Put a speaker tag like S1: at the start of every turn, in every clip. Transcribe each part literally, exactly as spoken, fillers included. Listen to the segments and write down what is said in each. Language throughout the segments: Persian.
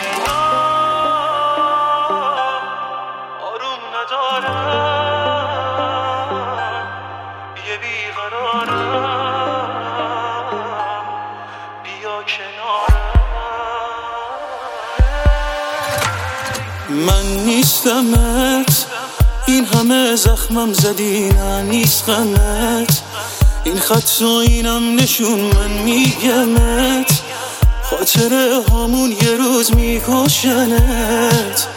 S1: آروم ندارم، یه بیقرارم، بیا کنارم. من نیستمت، این همه زخمم زدی، نه نیست غمت، این خط و اینم نشون من میگمت، خاطره هامون یه روز میکشنت.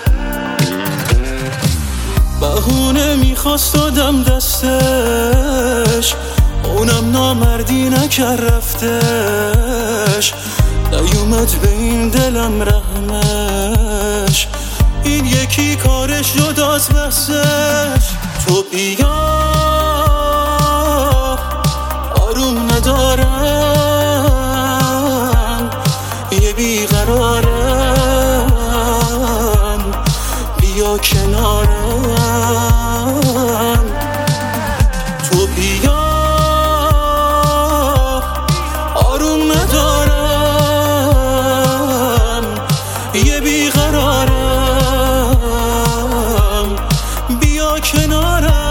S1: بهونه میخواست آدم دستش، اونم نامردی نکر رفتش، نیومد به این دلم رحمش، این یکی کارش جداست بحثش. تو بیا آروم ندارم، یه بیقرارم، بیا کنارم. تو بیا آروم ندارم، یه بیقرارم، بیا کنارم.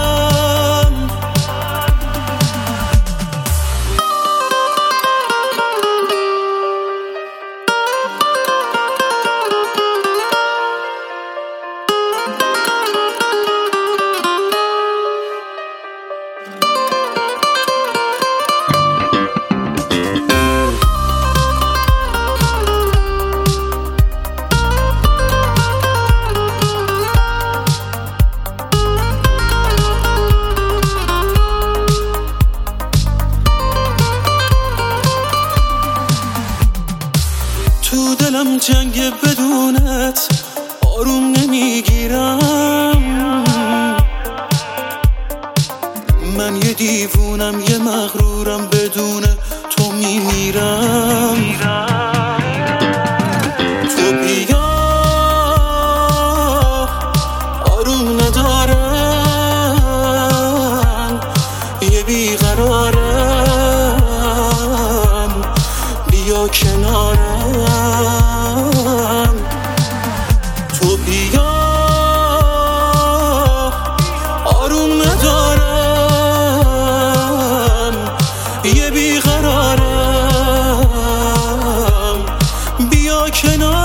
S1: تو دلم جنگ بدونت، آروم نمیگیرم، من یه دیوونم یه مغرورم، بدون تو میمیرم. تو بیا آروم ندارم، یه بیقرارم، بیا کنارم. تو بیا آروم ندارم، یه بیقرارم، بیا کنارم.